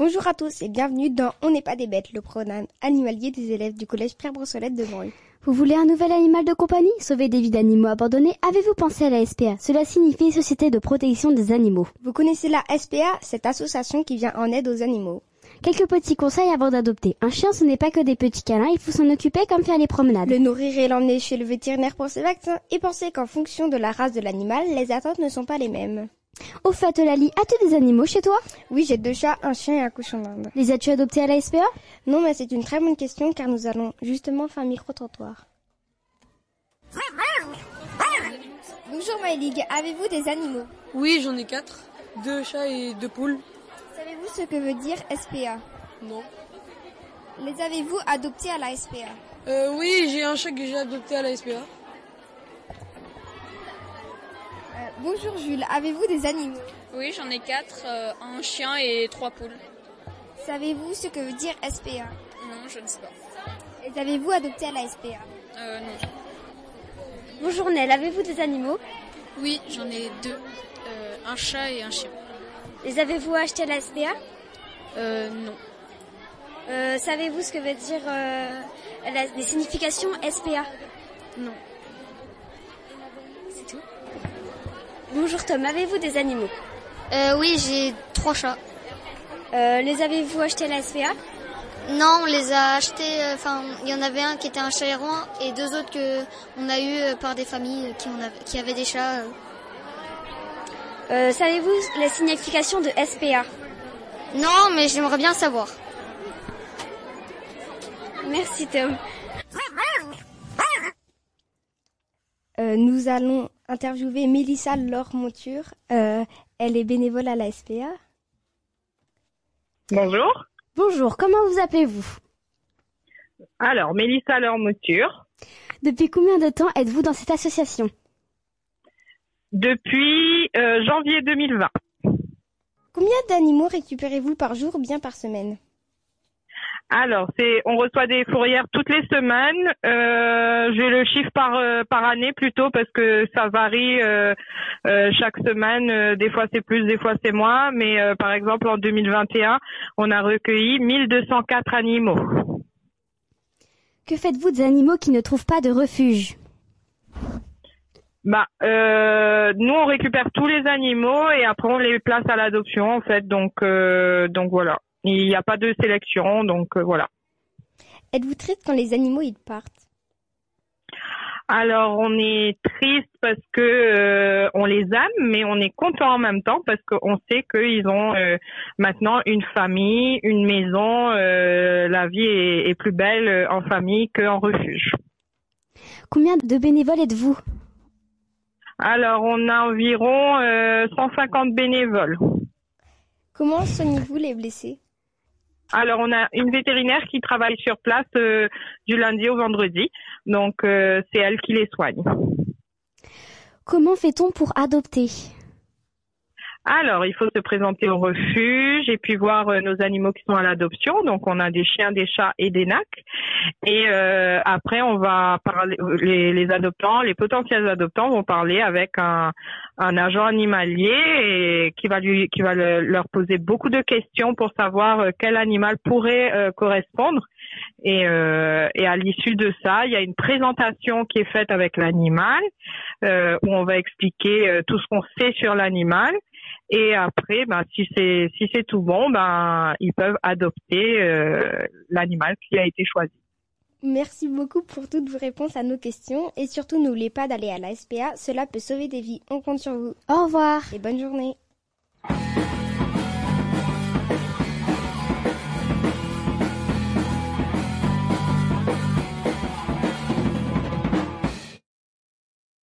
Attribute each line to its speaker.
Speaker 1: Bonjour à tous et bienvenue dans On n'est pas des bêtes, le programme animalier des élèves du collège Pierre Brossolette de Broglie.
Speaker 2: Vous voulez un nouvel animal de compagnie? Sauver des vies d'animaux abandonnés? Avez-vous pensé à la SPA? Cela signifie Société de protection des animaux.
Speaker 1: Vous connaissez la SPA, cette association qui vient en aide aux animaux.
Speaker 2: Quelques petits conseils avant d'adopter. Un chien, ce n'est pas que des petits câlins, il faut s'en occuper comme faire les promenades.
Speaker 1: Le nourrir et l'emmener chez le vétérinaire pour ses vaccins et penser qu'en fonction de la race de l'animal, les attentes ne sont pas les mêmes.
Speaker 2: Au fait, Lali, as-tu des animaux chez toi?
Speaker 1: Oui, j'ai 2 chats, un chien et un cochon d'Inde.
Speaker 2: Les as-tu adoptés à la SPA?
Speaker 1: Non, mais c'est une très bonne question car nous allons justement faire un micro-trottoir. Bonjour Maëlig, avez-vous des animaux?
Speaker 3: Oui, j'en ai 4. 2 chats et 2 poules.
Speaker 1: Savez-vous ce que veut dire SPA?
Speaker 3: Non.
Speaker 1: Les avez-vous adoptés à la SPA?
Speaker 3: Oui, j'ai un chat que j'ai adopté à la SPA.
Speaker 1: Bonjour Jules, avez-vous des animaux?
Speaker 4: Oui, j'en ai 4, un chien et 3 poules.
Speaker 1: Savez-vous ce que veut dire SPA?
Speaker 4: Non, je ne sais pas.
Speaker 1: Les avez-vous adoptés à la SPA?
Speaker 4: Non.
Speaker 2: Bonjour Nel, avez-vous des animaux?
Speaker 4: Oui, j'en ai 2, un chat et un chien.
Speaker 2: Les avez-vous achetés à la SPA?
Speaker 4: Non.
Speaker 2: Savez-vous ce que veut dire les significations SPA?
Speaker 4: Non.
Speaker 2: C'est tout. Bonjour Tom, avez-vous des animaux?
Speaker 5: Oui, j'ai 3 chats.
Speaker 2: Les avez-vous achetés à la SPA?
Speaker 5: Non, on les a achetés, il y en avait un qui était un chat errant et 2 autres que on a eu par des familles qui avaient des chats.
Speaker 2: Savez-vous la signification de SPA?
Speaker 5: Non, mais j'aimerais bien savoir.
Speaker 2: Merci Tom.
Speaker 1: Nous allons interviewer Mélissa Laure-Monture. Elle est bénévole à la SPA.
Speaker 6: Bonjour.
Speaker 2: Bonjour, comment vous appelez-vous?
Speaker 6: Alors, Mélissa Laure-Monture.
Speaker 2: Depuis combien de temps êtes-vous dans cette association?
Speaker 6: Depuis janvier 2020.
Speaker 1: Combien d'animaux récupérez-vous par jour ou bien par semaine?
Speaker 6: Alors, on reçoit des fourrières toutes les semaines. J'ai le chiffre par année plutôt parce que ça varie chaque semaine. Des fois c'est plus, des fois c'est moins. Mais par exemple en 2021, on a recueilli 1204 animaux.
Speaker 2: Que faites-vous des animaux qui ne trouvent pas de refuge?
Speaker 6: Nous on récupère tous les animaux et après on les place à l'adoption en fait. Donc voilà. Il n'y a pas de sélection, donc voilà.
Speaker 1: Êtes-vous triste quand les animaux ils partent?
Speaker 6: Alors, on est triste parce que on les aime, mais on est content en même temps parce qu'on sait qu'ils ont maintenant une famille, une maison. La vie est plus belle en famille qu'en refuge.
Speaker 2: Combien de bénévoles êtes-vous?
Speaker 6: Alors, on a environ 150 bénévoles.
Speaker 1: Comment soignez-vous les blessés?
Speaker 6: Alors, on a une vétérinaire qui travaille sur place du lundi au vendredi. Donc, c'est elle qui les soigne.
Speaker 2: Comment fait-on pour adopter?
Speaker 6: Alors, il faut se présenter au refuge et puis voir nos animaux qui sont à l'adoption. Donc, on a des chiens, des chats et des nacs. Et après, on va parler, les adoptants, les potentiels adoptants vont parler avec un agent animalier et qui va leur poser beaucoup de questions pour savoir quel animal pourrait correspondre. Et à l'issue de ça, il y a une présentation qui est faite avec l'animal où on va expliquer tout ce qu'on sait sur l'animal. Et après, si c'est tout bon, ils peuvent adopter l'animal qui a été choisi.
Speaker 1: Merci beaucoup pour toutes vos réponses à nos questions et surtout n'oubliez pas d'aller à la SPA, cela peut sauver des vies. On compte sur vous.
Speaker 2: Au revoir
Speaker 1: et bonne journée.